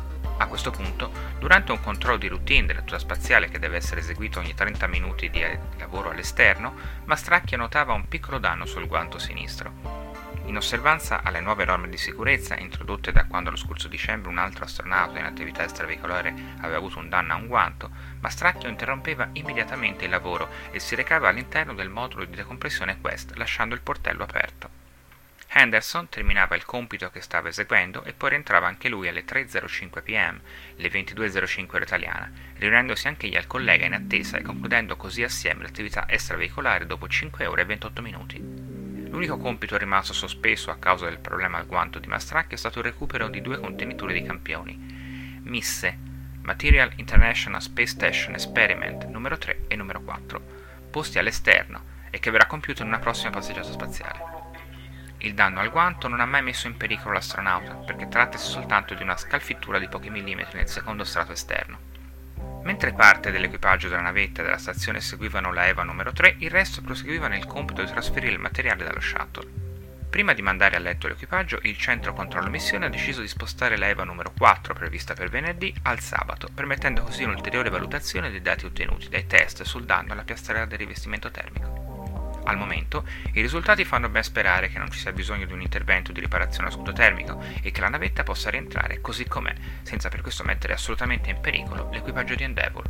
A questo punto, durante un controllo di routine della tuta spaziale che deve essere eseguito ogni trenta minuti di lavoro all'esterno, Mastracchio notava un piccolo danno sul guanto sinistro. In osservanza alle nuove norme di sicurezza introdotte da quando lo scorso dicembre un altro astronauta in attività extraveicolare aveva avuto un danno a un guanto, Mastracchio interrompeva immediatamente il lavoro e si recava all'interno del modulo di decompressione Quest, lasciando il portello aperto. Henderson terminava il compito che stava eseguendo e poi rientrava anche lui alle tre e zero cinque p m, le ventidue e zero cinque ora italiana, riunendosi anch'egli al collega in attesa e concludendo così assieme l'attività extraveicolare dopo cinque ore e ventotto minuti. L'unico compito rimasto sospeso a causa del problema al guanto di Mastracchio è stato il recupero di due contenitori di campioni, M I S S E, Material International Space Station Experiment numero tre e numero quattro, posti all'esterno e che verrà compiuto in una prossima passeggiata spaziale. Il danno al guanto non ha mai messo in pericolo l'astronauta, perché trattasi soltanto di una scalfittura di pochi millimetri nel secondo strato esterno. Mentre parte dell'equipaggio della navetta e della stazione seguivano la EVA numero tre, il resto proseguiva nel compito di trasferire il materiale dallo shuttle. Prima di mandare a letto l'equipaggio, il centro controllo missione ha deciso di spostare la EVA numero quattro, prevista per venerdì, al sabato, permettendo così un'ulteriore valutazione dei dati ottenuti dai test sul danno alla piastrella del rivestimento termico. Al momento, i risultati fanno ben sperare che non ci sia bisogno di un intervento di riparazione a scudo termico e che la navetta possa rientrare così com'è, senza per questo mettere assolutamente in pericolo l'equipaggio di Endeavour.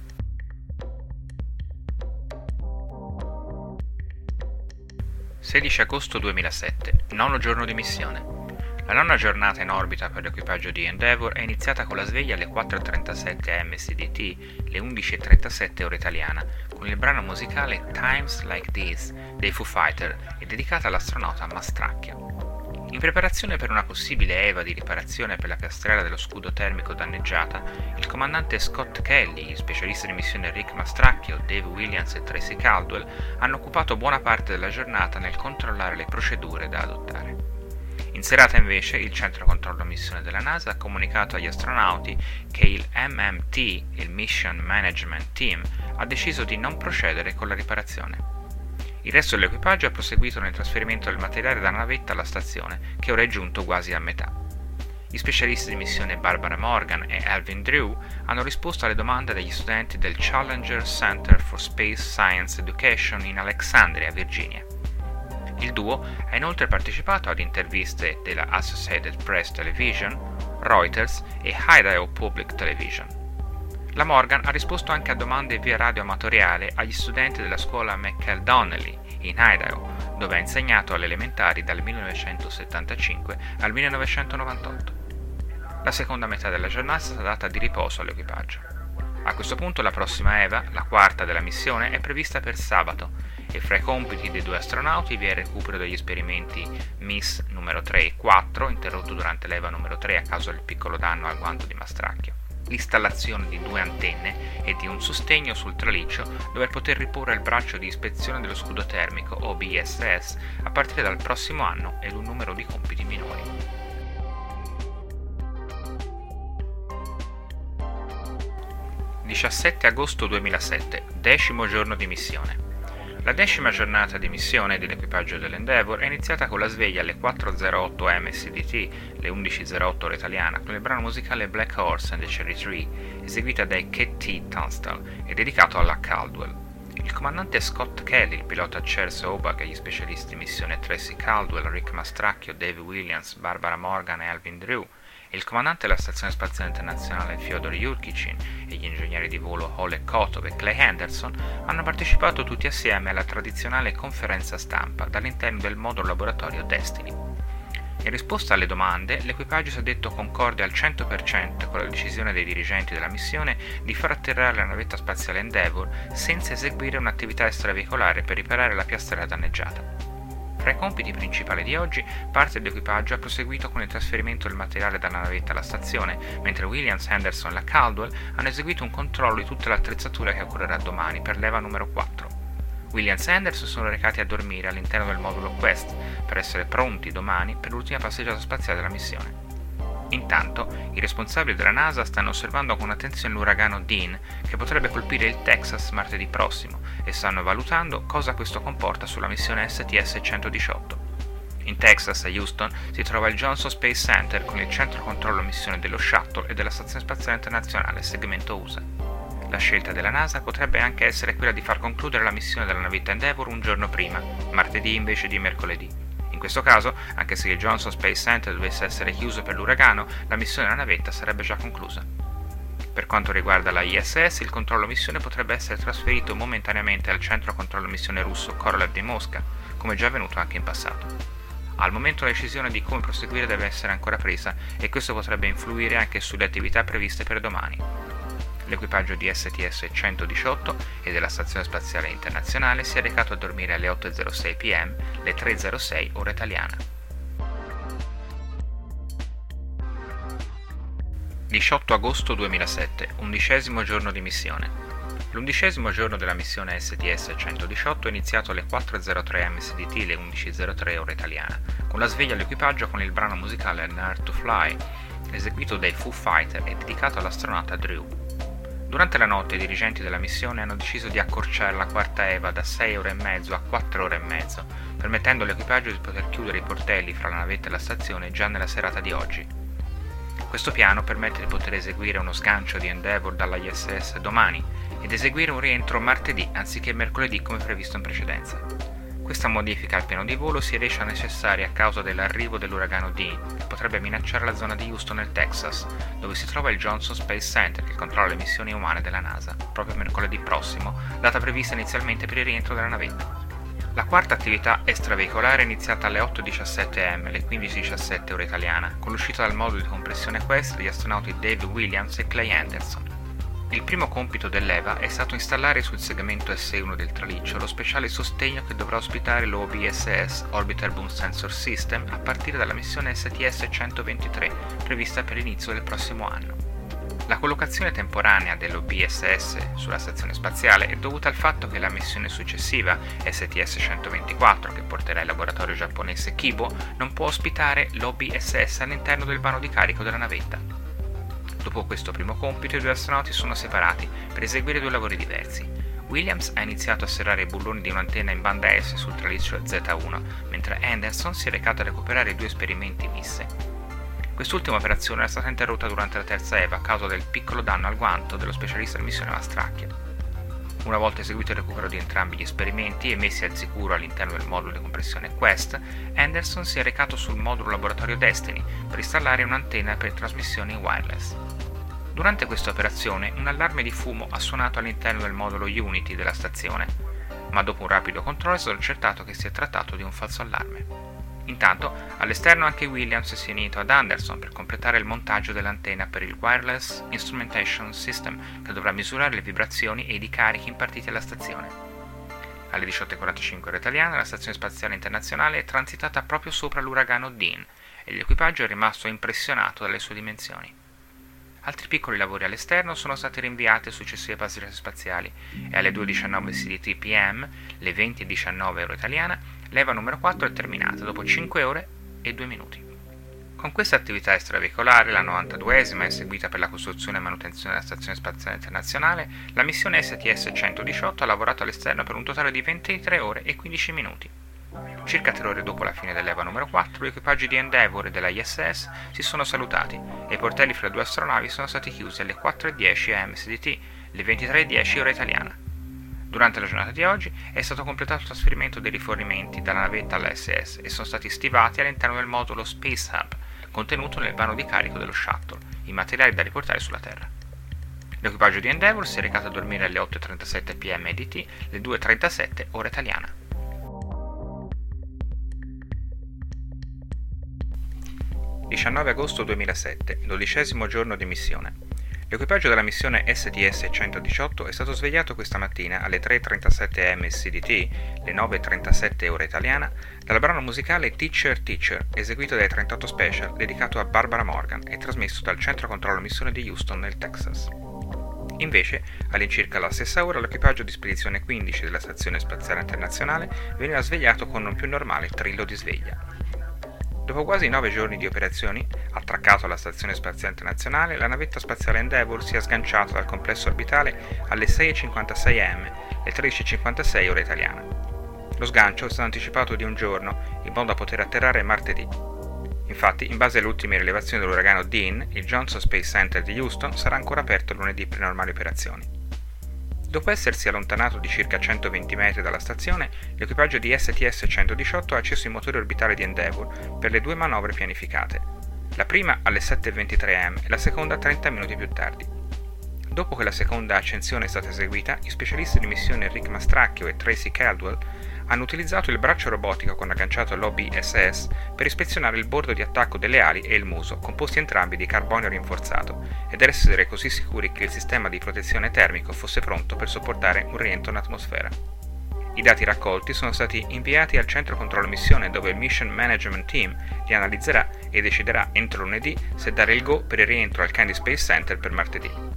sedici agosto duemilasette, nono giorno di missione. La nona giornata in orbita per l'equipaggio di Endeavour è iniziata con la sveglia alle quattro e trentasette M S D T, le undici e trentasette ora italiana, con il brano musicale Times Like These dei Foo Fighter e dedicata all'astronauta Mastracchio. In preparazione per una possibile EVA di riparazione per la piastrella dello scudo termico danneggiata, il comandante Scott Kelly, gli specialisti di missione Rick Mastracchio, Dave Williams e Tracy Caldwell hanno occupato buona parte della giornata nel controllare le procedure da adottare. In serata invece il centro controllo missione della NASA ha comunicato agli astronauti che il M M T, il Mission Management Team, ha deciso di non procedere con la riparazione. Il resto dell'equipaggio ha proseguito nel trasferimento del materiale dalla navetta alla stazione, che ora è giunto quasi a metà. Gli specialisti di missione Barbara Morgan e Alvin Drew hanno risposto alle domande degli studenti del Challenger Center for Space Science Education in Alexandria, Virginia. Il duo ha inoltre partecipato ad interviste della Associated Press Television, Reuters e Idaho Public Television. La Morgan ha risposto anche a domande via radio amatoriale agli studenti della scuola McCall Donnelly in Idaho, dove ha insegnato alle elementari dal millenovecentosettantacinque al millenovecentonovantotto. La seconda metà della giornata è stata data di riposo all'equipaggio. A questo punto la prossima EVA, la quarta della missione, è prevista per sabato e fra i compiti dei due astronauti vi è il recupero degli esperimenti M I S S numero tre e quattro, interrotto durante l'EVA numero tre a causa del piccolo danno al guanto di Mastracchio, l'installazione di due antenne e di un sostegno sul traliccio dove poter riporre il braccio di ispezione dello scudo termico o B S S a partire dal prossimo anno e un numero di compiti minori. diciassette agosto duemilasette, decimo giorno di missione. La decima giornata di missione dell'equipaggio dell'Endeavour è iniziata con la sveglia alle quattro e zero otto M S D T, le undici e zero otto ora italiana, con il brano musicale Black Horse and the Cherry Tree, eseguita dai K T Tunstall e dedicato alla Caldwell. Il Il comandante Scott Kelly, il pilota Charles Hobart e gli specialisti di missione Tracy Caldwell, Rick Mastracchio, Dave Williams, Barbara Morgan e Alvin Drew, il comandante della Stazione Spaziale Internazionale Fyodor Yurkichin e gli ingegneri di volo Oleg Kotov e Clay Henderson hanno partecipato tutti assieme alla tradizionale conferenza stampa dall'interno del modulo laboratorio Destiny. In risposta alle domande, l'equipaggio si è detto concorde al cento per cento con la decisione dei dirigenti della missione di far atterrare la navetta spaziale Endeavour senza eseguire un'attività extraveicolare per riparare la piastrella danneggiata. Tra i compiti principali di oggi, parte dell'equipaggio ha proseguito con il trasferimento del materiale dalla navetta alla stazione, mentre Williams, Henderson e la Caldwell hanno eseguito un controllo di tutta l'attrezzatura che occorrerà domani per leva numero quattro. Williams e Henderson sono recati a dormire all'interno del modulo Quest per essere pronti domani per l'ultima passeggiata spaziale della missione. Intanto, i responsabili della NASA stanno osservando con attenzione l'uragano Dean, che potrebbe colpire il Texas martedì prossimo, e stanno valutando cosa questo comporta sulla missione S T S centodiciotto. In Texas, a Houston, si trova il Johnson Space Center con il centro controllo missione dello Shuttle e della Stazione Spaziale Internazionale, segmento U S A. La scelta della NASA potrebbe anche essere quella di far concludere la missione della navetta Endeavour un giorno prima, martedì invece di mercoledì. In questo caso, anche se il Johnson Space Center dovesse essere chiuso per l'uragano, la missione della navetta sarebbe già conclusa. Per quanto riguarda la I S S, il controllo missione potrebbe essere trasferito momentaneamente al centro controllo missione russo Korolev di Mosca, come già avvenuto anche in passato. Al momento la decisione di come proseguire deve essere ancora presa e questo potrebbe influire anche sulle attività previste per domani. L'equipaggio di S T S centodiciotto e della Stazione Spaziale Internazionale si è recato a dormire alle otto e zero sei p m, le tre e zero sei ora italiana. diciotto agosto duemilasette, undicesimo giorno di missione. L'undicesimo giorno della missione S T S centodiciotto è iniziato alle quattro e zero tre M S D T, le undici e zero tre ora italiana, con la sveglia all'equipaggio con il brano musicale An Earth to Fly, eseguito dai Foo Fighter e dedicato all'astronauta Drew. Durante la notte i dirigenti della missione hanno deciso di accorciare la quarta EVA da sei ore e mezzo a quattro ore e mezzo, permettendo all'equipaggio di poter chiudere i portelli fra la navetta e la stazione già nella serata di oggi. Questo piano permette di poter eseguire uno sgancio di Endeavour dalla I S S domani ed eseguire un rientro martedì anziché mercoledì come previsto in precedenza. Questa modifica al piano di volo si è resa necessaria a causa dell'arrivo dell'uragano Dean, che potrebbe minacciare la zona di Houston nel Texas, dove si trova il Johnson Space Center che controlla le missioni umane della NASA, proprio mercoledì prossimo, data prevista inizialmente per il rientro della navetta. La quarta attività extraveicolare è iniziata alle otto e diciassette m, le quindici e diciassette ora italiana, con l'uscita dal modulo di compressione Quest degli astronauti Dave Williams e Clay Henderson. Il primo compito dell'EVA è stato installare sul segmento S uno del traliccio lo speciale sostegno che dovrà ospitare l'O B S S Orbiter Boom Sensor System a partire dalla missione S T S centoventitré, prevista per l'inizio del prossimo anno. La collocazione temporanea dell'O B S S sulla stazione spaziale è dovuta al fatto che la missione successiva, S T S centoventiquattro, che porterà il laboratorio giapponese Kibo, non può ospitare l'O B S S all'interno del vano di carico della navetta. Dopo questo primo compito i due astronauti sono separati per eseguire due lavori diversi. Williams ha iniziato a serrare i bulloni di un'antenna in banda S sul traliccio Z uno, mentre Henderson si è recato a recuperare i due esperimenti Misse. Quest'ultima operazione è stata interrotta durante la terza EVA a causa del piccolo danno al guanto dello specialista di missione Mastracchio. Una volta eseguito il recupero di entrambi gli esperimenti e messi al sicuro all'interno del modulo di compressione Quest, Henderson si è recato sul modulo laboratorio Destiny per installare un'antenna per trasmissioni wireless. Durante questa operazione un allarme di fumo ha suonato all'interno del modulo Unity della stazione, ma dopo un rapido controllo è stato accertato che si è trattato di un falso allarme. Intanto, all'esterno anche Williams si è unito ad Anderson per completare il montaggio dell'antenna per il Wireless Instrumentation System, che dovrà misurare le vibrazioni ed i carichi impartiti alla stazione. Alle diciotto e quarantacinque ora italiana la Stazione Spaziale Internazionale è transitata proprio sopra l'uragano Dean e l'equipaggio è rimasto impressionato dalle sue dimensioni. Altri piccoli lavori all'esterno sono stati rinviati a successive passeggiate spaziali e alle due e diciannove C D T P M, le venti e diciannove ora italiana, l'EVA numero quattro è terminata dopo cinque ore e due minuti. Con questa attività extraveicolare, la novantaduesima eseguita per la costruzione e manutenzione della Stazione Spaziale Internazionale, la missione S T S centodiciotto ha lavorato all'esterno per un totale di ventitré ore e quindici minuti. Circa tre ore dopo la fine dell'EVA numero quattro, gli equipaggi di Endeavour e della I S S si sono salutati e i portelli fra le due astronavi sono stati chiusi alle quattro e dieci M S D T, le ventitré e dieci ora italiana. Durante la giornata di oggi è stato completato il trasferimento dei rifornimenti dalla navetta all'A S S e sono stati stivati all'interno del modulo Space Hub, contenuto nel vano di carico dello shuttle, i materiali da riportare sulla Terra. L'equipaggio di Endeavour si è recato a dormire alle otto e trentasette p m E D T, le due e trentasette ora italiana. diciannove agosto duemilasette, dodicesimo giorno di missione. L'equipaggio della missione S T S centodiciotto è stato svegliato questa mattina alle tre e trentasette a m C D T, le nove e trentasette ora italiana, dal brano musicale Teacher Teacher, eseguito dai trentotto Special, dedicato a Barbara Morgan e trasmesso dal centro controllo missione di Houston nel Texas. Invece, all'incirca alla stessa ora, l'equipaggio di spedizione quindici della Stazione Spaziale Internazionale veniva svegliato con un più normale trillo di sveglia. Dopo quasi nove giorni di operazioni, attraccato alla Stazione Spaziale Internazionale, la navetta spaziale Endeavour si è sganciata dal complesso orbitale alle sei e cinquantasei a m, le tredici e cinquantasei ora italiana. Lo sgancio è stato anticipato di un giorno, in modo da poter atterrare martedì. Infatti, in base alle ultime rilevazioni dell'uragano Dean, il Johnson Space Center di Houston sarà ancora aperto lunedì per normali operazioni. Dopo essersi allontanato di circa centoventi metri dalla stazione, l'equipaggio di S T S centodiciotto ha acceso i motori orbitali di Endeavour per le due manovre pianificate, la prima alle sette e ventitré a m e la seconda trenta minuti più tardi. Dopo che la seconda accensione è stata eseguita, gli specialisti di missione Rick Mastracchio e Tracy Caldwell hanno utilizzato il braccio robotico con agganciato all'O B S S per ispezionare il bordo di attacco delle ali e il muso, composti entrambi di carbonio rinforzato, ed essere così sicuri che il sistema di protezione termico fosse pronto per sopportare un rientro in atmosfera. I dati raccolti sono stati inviati al centro controllo missione, dove il Mission Management Team li analizzerà e deciderà entro lunedì se dare il go per il rientro al Kennedy Space Center per martedì.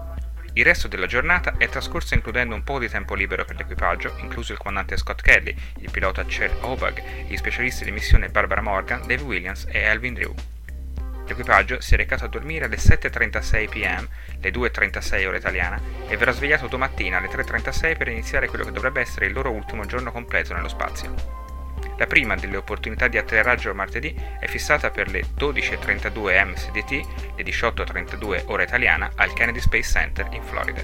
Il resto della giornata è trascorso includendo un po' di tempo libero per l'equipaggio, incluso il comandante Scott Kelly, il pilota Chet Hobag, gli specialisti di missione Barbara Morgan, Dave Williams e Alvin Drew. L'equipaggio si è recato a dormire alle sette e trentasei p m, le due e trentasei ora italiana, e verrà svegliato domattina alle tre e trentasei per iniziare quello che dovrebbe essere il loro ultimo giorno completo nello spazio. La prima delle opportunità di atterraggio martedì è fissata per le dodici e trentadue a m C D T, le diciotto e trentadue ora italiana, al Kennedy Space Center in Florida.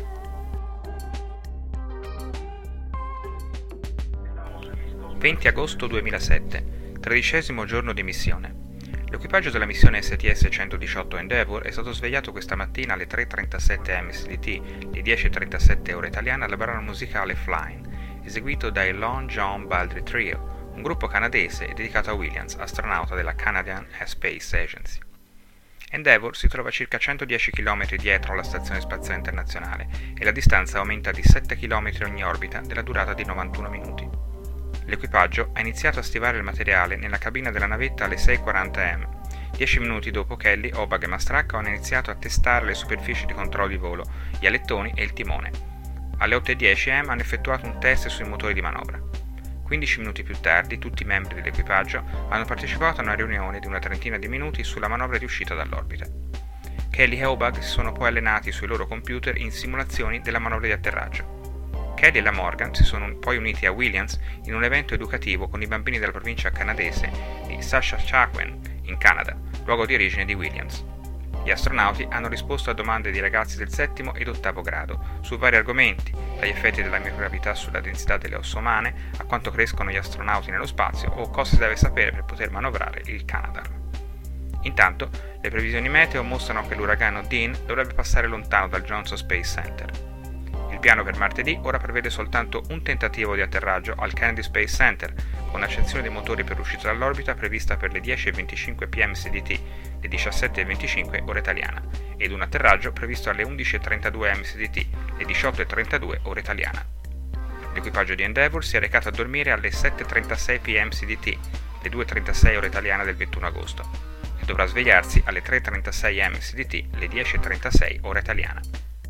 venti agosto duemilasette, tredicesimo giorno di missione. L'equipaggio della missione S T S centodiciotto Endeavour è stato svegliato questa mattina alle tre e trentasette a m C D T, le dieci e trentasette ora italiana, al brano musicale Flying, eseguito dai Long John Baldry Trio, un gruppo canadese dedicato a Williams, astronauta della Canadian Space Agency. Endeavour si trova a circa centodieci chilometri dietro alla Stazione Spaziale Internazionale e la distanza aumenta di sette chilometri ogni orbita della durata di novantuno minuti. L'equipaggio ha iniziato a stivare il materiale nella cabina della navetta alle sei e quaranta a m. Dieci minuti dopo Kelly, Hobag e Mastracca hanno iniziato a testare le superfici di controllo di volo, gli alettoni e il timone. Alle otto e dieci a m hanno effettuato un test sui motori di manovra. quindici minuti più tardi, tutti i membri dell'equipaggio hanno partecipato a una riunione di una trentina di minuti sulla manovra di uscita dall'orbita. Kelly e Hobag si sono poi allenati sui loro computer in simulazioni della manovra di atterraggio. Kelly e la Morgan si sono poi uniti a Williams in un evento educativo con i bambini della provincia canadese di Saskatchewan, in Canada, luogo di origine di Williams. Gli astronauti hanno risposto a domande di ragazzi del settimo ed ottavo grado su vari argomenti, dagli effetti della microgravità sulla densità delle ossa umane, a quanto crescono gli astronauti nello spazio o cosa si deve sapere per poter manovrare il Canadarm. Intanto, le previsioni meteo mostrano che l'uragano Dean dovrebbe passare lontano dal Johnson Space Center. Il piano per martedì ora prevede soltanto un tentativo di atterraggio al Kennedy Space Center, con accensione dei motori per l'uscita dall'orbita prevista per le dieci e venticinque p m C D T, le diciassette e venticinque ora italiana, ed un atterraggio previsto alle undici e trentadue a m C D T, le diciotto e trentadue ora italiana. L'equipaggio di Endeavour si è recato a dormire alle sette e trentasei p m C D T, le due e trentasei ora italiana del ventuno agosto, e dovrà svegliarsi alle tre e trentasei a m C D T, le dieci e trentasei ora italiana.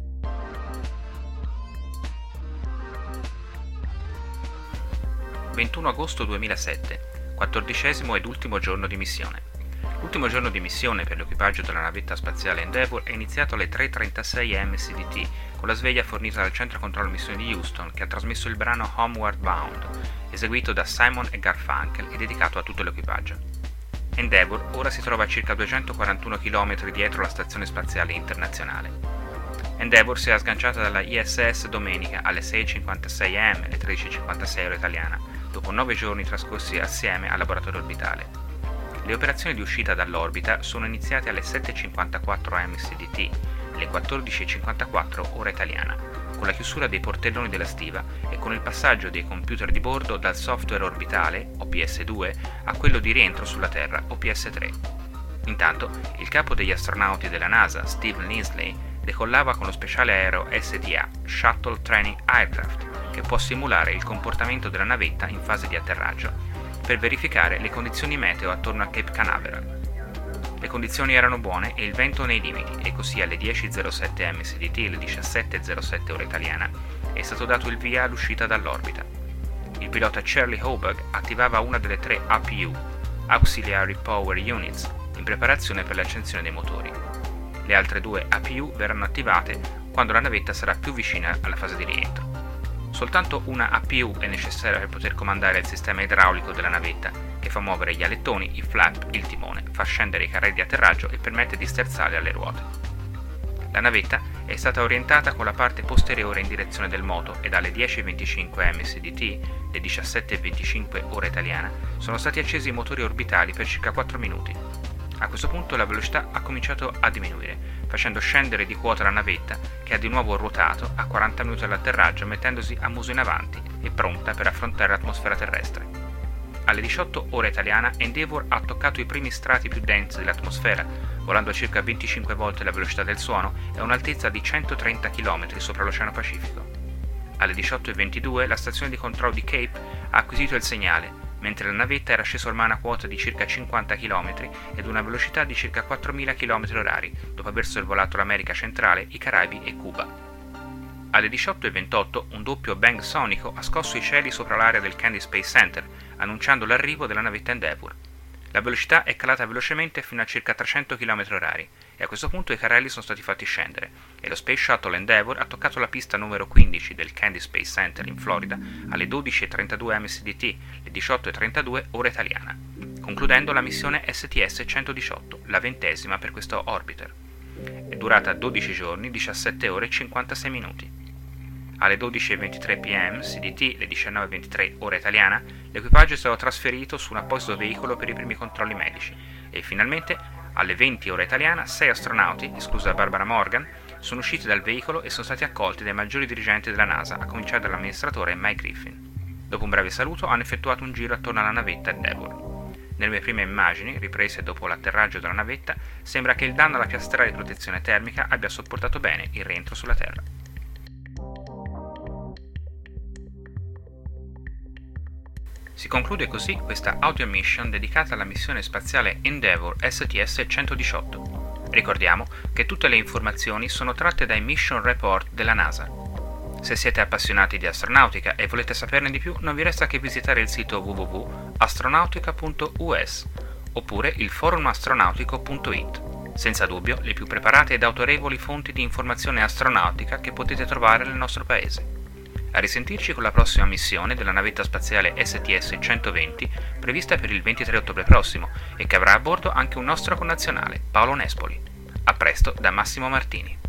ventuno agosto duemilasette, quattordicesimo ed ultimo giorno di missione. L'ultimo giorno di missione per l'equipaggio della navetta spaziale Endeavour è iniziato alle tre e trentasei a m C D T, con la sveglia fornita dal centro controllo missione di Houston, che ha trasmesso il brano Homeward Bound, eseguito da Simon e Garfunkel e dedicato a tutto l'equipaggio. Endeavour ora si trova a circa duecentoquarantuno chilometri dietro la Stazione Spaziale Internazionale. Endeavour si è sganciata dalla I S S domenica alle sei e cinquantasei a m, alle tredici e cinquantasei ora italiana, dopo nove giorni trascorsi assieme al laboratorio orbitale. Le operazioni di uscita dall'orbita sono iniziate alle sette e cinquantaquattro a m C D T, alle quattordici e cinquantaquattro ora italiana, con la chiusura dei portelloni della stiva e con il passaggio dei computer di bordo dal software orbitale, O P S due, a quello di rientro sulla Terra, O P S tre. Intanto, il capo degli astronauti della NASA, Steve Lindsay, decollava con lo speciale aereo S T A, Shuttle Training Aircraft, che può simulare il comportamento della navetta in fase di atterraggio, per verificare le condizioni meteo attorno a Cape Canaveral. Le condizioni erano buone e il vento nei limiti, e così alle dieci e zero sette a m C D T, alle diciassette e zero sette ora italiana, è stato dato il via all'uscita dall'orbita. Il pilota Charlie Hobaugh attivava una delle tre A P U, Auxiliary Power Units, in preparazione per l'accensione dei motori. Le altre due A P U verranno attivate quando la navetta sarà più vicina alla fase di rientro. Soltanto una A P U è necessaria per poter comandare il sistema idraulico della navetta, che fa muovere gli alettoni, i flap, il timone, fa scendere i carrelli di atterraggio e permette di sterzare alle ruote. La navetta è stata orientata con la parte posteriore in direzione del moto ed alle dieci e venticinque a m C D T, le diciassette e venticinque ora italiana, sono stati accesi i motori orbitali per circa quattro minuti. A questo punto la velocità ha cominciato a diminuire, facendo scendere di quota la navetta, che ha di nuovo ruotato a quaranta minuti dall'atterraggio, mettendosi a muso in avanti e pronta per affrontare l'atmosfera terrestre. Alle diciotto ora italiana, Endeavour ha toccato i primi strati più densi dell'atmosfera, volando a circa venticinque volte la velocità del suono e a un'altezza di centotrenta chilometri sopra l'Oceano Pacifico. Alle diciotto e ventidue la stazione di controllo di Cape ha acquisito il segnale, mentre la navetta era scesa ormai a una quota di circa cinquanta chilometri ed una velocità di circa quattromila chilometri orari, dopo aver sorvolato l'America centrale, i Caraibi e Cuba. Alle diciotto e ventotto un doppio bang sonico ha scosso i cieli sopra l'area del Kennedy Space Center, annunciando l'arrivo della navetta Endeavour. La velocità è calata velocemente fino a circa trecento chilometri orari e a questo punto i carrelli sono stati fatti scendere e lo Space Shuttle Endeavour ha toccato la pista numero quindici del Kennedy Space Center in Florida alle dodici e trentadue a m C D T, le diciotto e trentadue ora italiana, concludendo la missione S T S centodiciotto, la ventesima per questo orbiter. È durata dodici giorni, diciassette ore e cinquantasei minuti. Alle dodici e ventitré p m C D T, le diciannove e ventitré ora italiana, l'equipaggio è stato trasferito su un apposito veicolo per i primi controlli medici e finalmente alle venti ora italiana sei astronauti, esclusa Barbara Morgan, sono usciti dal veicolo e sono stati accolti dai maggiori dirigenti della NASA, a cominciare dall'amministratore Mike Griffin. Dopo un breve saluto hanno effettuato un giro attorno alla navetta Endeavour. Nelle mie prime immagini, riprese dopo l'atterraggio della navetta, sembra che il danno alla piastrella di protezione termica abbia sopportato bene il rientro sulla Terra. Si conclude così questa audio mission dedicata alla missione spaziale Endeavour S T S centodiciotto. Ricordiamo che tutte le informazioni sono tratte dai Mission Report della NASA. Se siete appassionati di astronautica e volete saperne di più, non vi resta che visitare il sito w w w punto astronautica punto u s oppure il forum astronautico punto i t, senza dubbio le più preparate ed autorevoli fonti di informazione astronautica che potete trovare nel nostro paese. A risentirci con la prossima missione della navetta spaziale S T S centoventi, prevista per il ventitré ottobre prossimo, e che avrà a bordo anche un nostro connazionale, Paolo Nespoli. A presto da Massimo Martini.